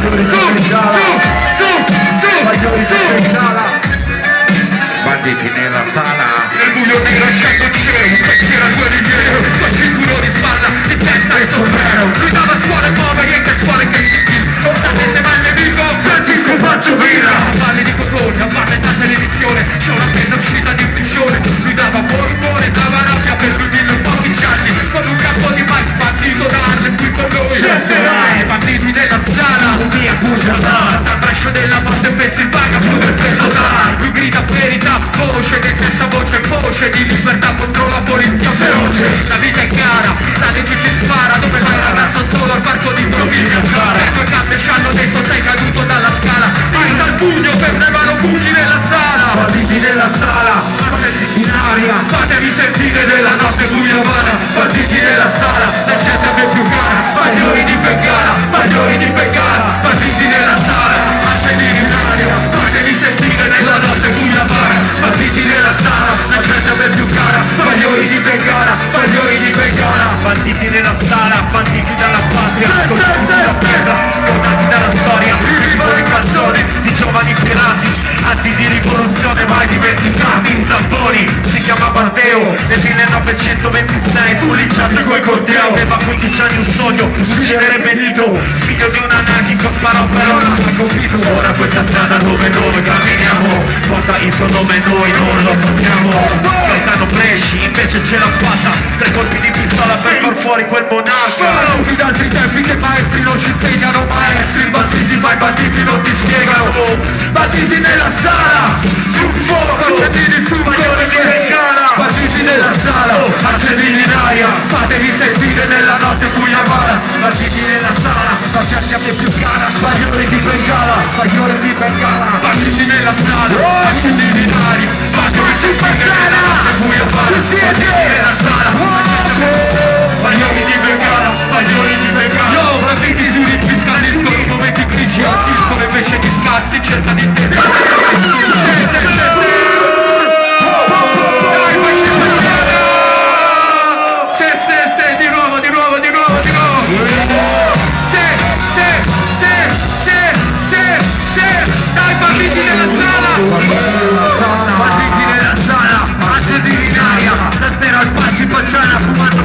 Banditi nella sala, nel buio nero accendo il cielo, un pensiero al guerrigliero, col cinturone di spalla, di testa e sombrero. Lui dava scuole povere e che scuole che non sapesse mai il nemico, Francisco Pancio Villa. A palle di cotone, a palle da televisione, c'è una penna uscita di un piscione. Lui dava polmone, dava rabbia per lui dillo in pochi gialli, con un campo di mais spartito da Harlem qui con noi. Cesterai, banditi nella sala, un via Bugiardà, dal braccio della morte in Pennsylvania, fuori il peso dai. Lui grida verità, voce che senza voce, voce di libertà contro la polizia feroce. La vita è cara, la legge ci spara, dove vai ragazzo solo al parco di Proviglia. Le tue gambe ci hanno detto sei caduto dalla scala, alza il pugno per le mano buchi nella sala. Partiti nella sala, in aria, Fatevi sentire della notte buia vana. Partiti nella sala, la gente a me più cara, bagliori di Bengala, bagliori di Bengala. Partiti nella sala, accendini in aria, fatevi sentire nella notte buia vana. Partiti nella sala, la gente a me più cara, bagliori di Bengala, bagliori di Bengala. banditi nella sala, banditi dalla patria, scontati sulla pietra, scordati dalla storia, vivono in canzoni di giovani pirati, atti di rivoluzione mai dimenticati. Zamponi si chiama Matteo, nel 1926 fu linciato coi corteo, aveva 15 anni un sogno, uccidere Benito, figlio di un anarchico, sparò però non l'ha colpito. Ora questa strada dove noi camminiamo porta il suo nome, noi non lo sappiamo. Gaetano Bresci invece ce l'ha fatta, 3 colpi di pistola per far fuori quel monarca. Qui da altri tempi che maestri non ci insegnano, maestri banditi, ma i banditi non ti spiegano. Banditi nella sala, sul fuoco, accendini sul bagliore di Bengala. Banditi nella sala, accendini in aria, fatevi sentire nella notte buia vana. Banditi nella sala, la gente a me più cara, bagliore di Bengala, bagliore di Bengala. Banditi nella sala, accendini in aria, fatevi sentire nella notte buia vana. Banditi nella sala, bagliori di Bengala, bagliori di Bengala. Yo, banditi su ritmi scandiscono momenti grigi al disco, invece di scazzi cerca di te. Dai, banditi nella sala, banditi nella sala, accendini in aria, stasera al Paci Pacciana fumando